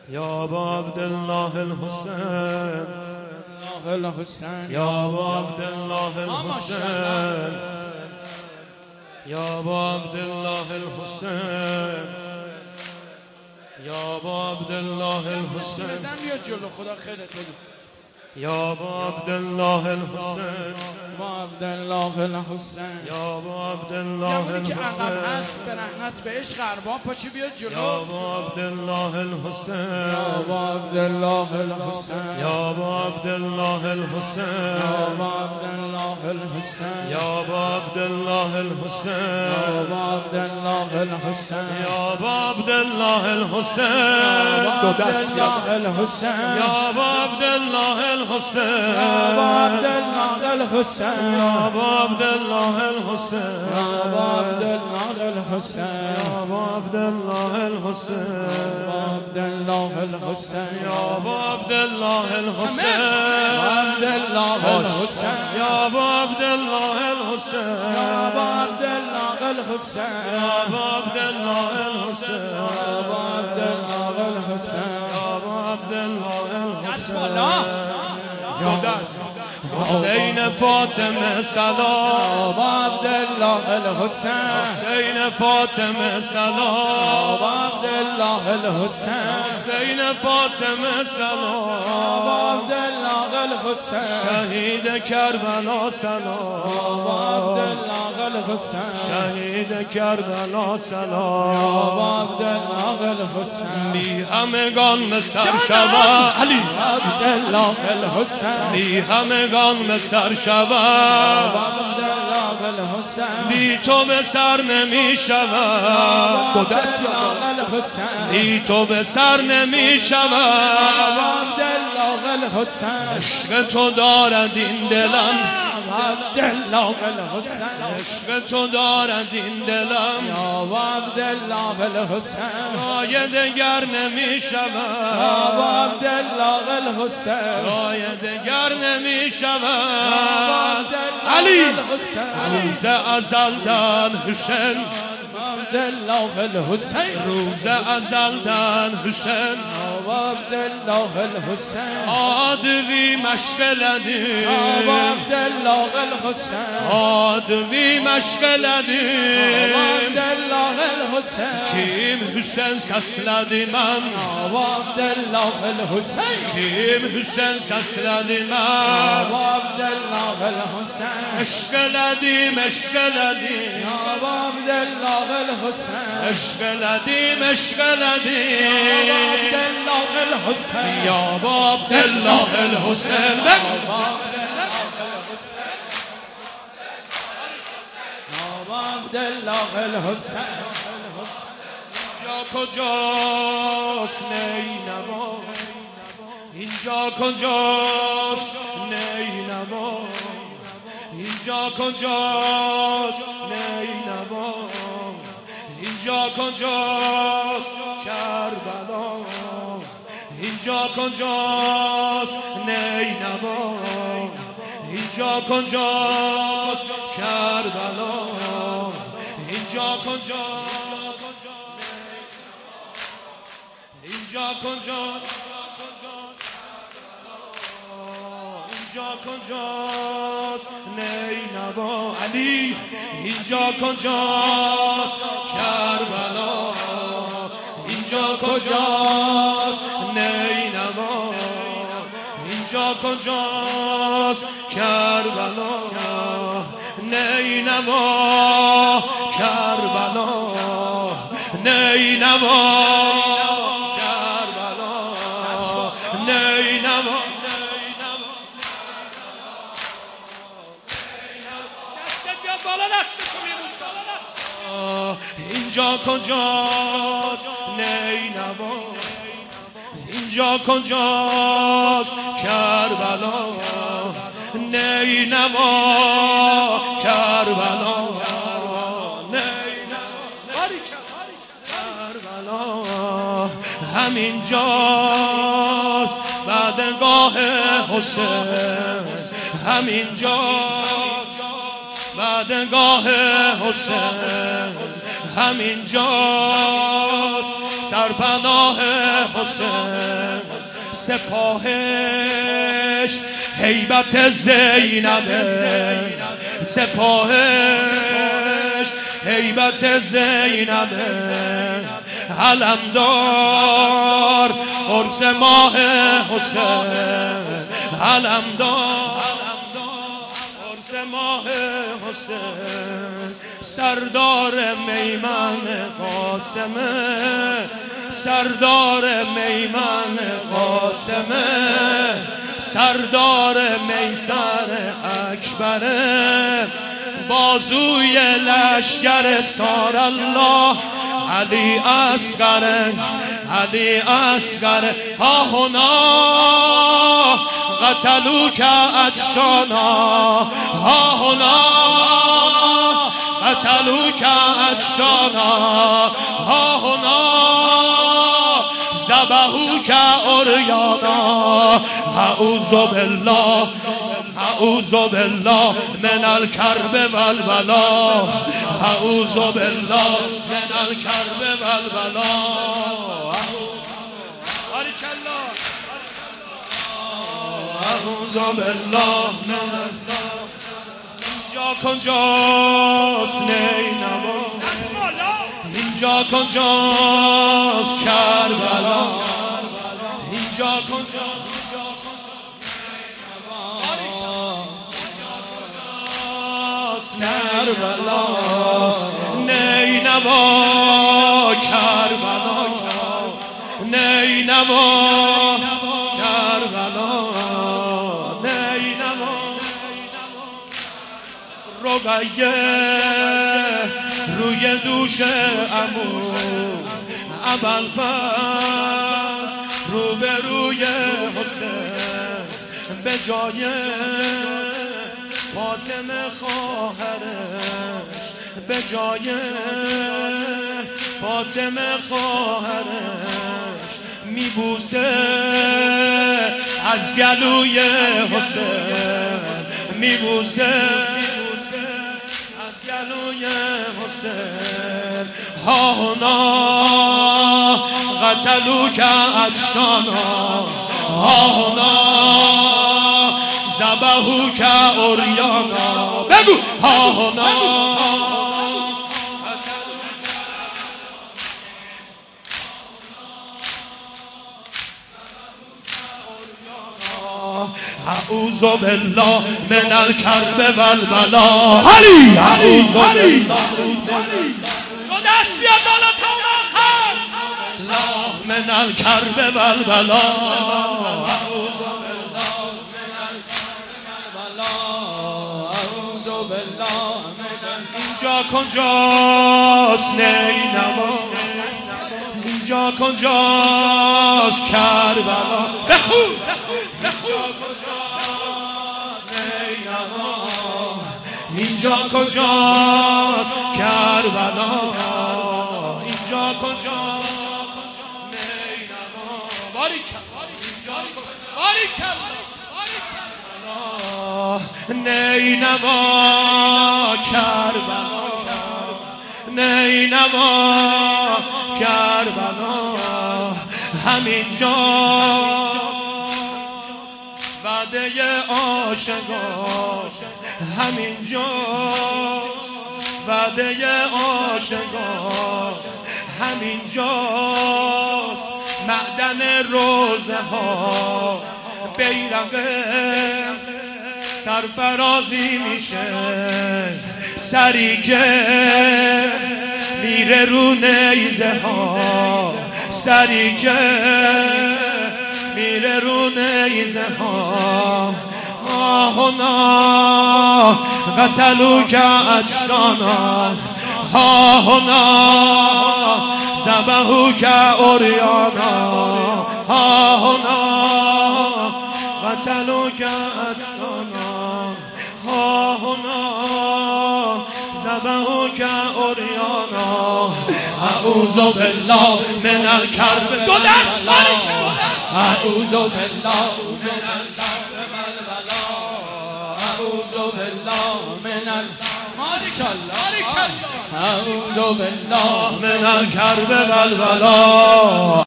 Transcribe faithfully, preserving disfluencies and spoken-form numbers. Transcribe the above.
یا ابا عبدالله الحسین الحسین یا ابا عبدالله الحسین یا ابا عبدالله الحسین یا ابا عبدالله الحسین بزن بیا جلو خدا خیرت بده یا ابا عبدالله الحسین با عبدالله الحسین یا ابا عبدالله اونی که عقب الحسین هست برهنه است به عشق ارباب پاشی بیا جلو یا ابا عبدالله الحسین با عبدالله الحسین یا ابا عبدالله الحسین با عبدالله الحسین یا ابا عبدالله الحسین با عبدالله الحسین یا ابا عبدالله الحسین دو دست الحسین یا ابا عبدالله الحسین با عبدالله الحسین یا ابا عبدالله الحسین با عبدالله الحسین یا ابا عبدالله الحسین با عبدالله الحسین یا ابا عبدالله الحسین عبدالله الحسین یا ابا عبدالله الحسین با عبدالله الحسین یا ابا عبدالله الحسین با عبدالله الحسین یا ابا عبدالله دست الحسین بالا حسین فاطمه سلام با عبدالله الحسین حسین فاطمه سلام با عبدالله الحسین حسین فاطمه سلام با عبدالله الحسین شهید کربلا سلام با عبدالله الحسین شهید کربلا سلام با عبدالله الحسین بی همگان به سر شود علی عبدالله الحسین بی همگان به سر شود عبدالله الحسین بی تو به سر نمی شود دو دست الحسین بی تو به سر نمی شود عبدالله الحسین عشق تو دارد این دلم عبدالله الحسین عشق تو دارد این دلم یا عبدالله الحسین جای دگر نمی شود عبدالله الحسین جای دگر نمی شود علی روز ازل دن حسین عبدالله الحسین روز ازل دن حسین عبدالله الحسین آدوی مشغلدی عبدالله الحسین آدوی مشغلدی عبدالله الحسین کیم حسین سسلدی من عبدالله الحسین کیم حسین سسلدی من عبدالله الحسین مشغلدی مشغلدی عبدالله الحسین مشغلدی مشغلدی عبدالله الحسین یا عبدالله الحسین عبدالله الحسین اینجا کجاست نینوا اینجا کجاست نینوا اینجا کجاست نینوا اینجا کجاست کربلا اینجا کجاست نینوا اینجا کجاست کربلا اینجا کجاست اینجا کجاست اینجا کجاست نینوا علی اینجا کجاست کربلا اینجا کجاست نینوا اینجا کجاست کربلا نینوا کربلا نینوا کربلا نینوا اینجا کجاست نینوا اینجا کجاست کربلا نینوا کربلا کربلا همین جاست بعدگاه حسین همین جاست بعدگاه حسین همین جاست سرپناه حسین سپاهش هیبت زینبه سپاهش هیبت زینبه علمدار عرس ماه حسین علمدار عرس ماه حسین سردار میمن قاسمه سردار میمن قاسمه سردار میسر اکبره بازوی لشکر سار الله علی اصغر علی اصغر ها هنا قتلوک عطشانا ها هنا قتلوک عطشانا ها هنا ذبحوک عریانا اعوذ بالله اعوذ بالله من الکرب والبلا اعوذ بالله من الکرب والبلا بارک الله اعوذ بالله من اینجا کجاست نینوا اینجا کجاست کربلا اینجا کجاست کربلا نینوا کربلا نینوا کربلا نینوا رقیه روی دوش عمو ابوالفضل رو به روی حسین به جای فاطمه خواهرش به جای فاطمه خواهرش میبوسه از گلوی حسین میبوسه از گلوی حسین ها هنا قتلوک عطشانا ها هنا ذبحوک عریانا بگو ها هنا اعوذ بالله من الکرب والبلا علی اعوذ بالله دو دست بیاد بالا تا اون آخر من الکرب والبلا اعوذ بالله من الکرب والبلا اعوذ بالله من اینجا کجاست نینوا اینجا کجاست کربلا بخون اینجا کجاست کربلا اینجا کجاست نینوا باریکلا باریکلا نینوا کربلا نینوا کربلا همینجاست وعده عاشقان همینجاست وعده عاشقان همینجاست معدن روزه ها بیرق سرفرازی میشه سری که میره رو نیزه ها سری که میره رو نیزه ها هنا قتلوک عطشانا ها هنا ذبحوک عریانا ها هنا قتلوک عطشانا ها هنا ذبحوک عریانا اعوذ بالله من الکرب دو دست اعوذ بالله من الکرب اعوذ بالله من ال ماشاءالله. اعوذ بالله من الکرب و البلا.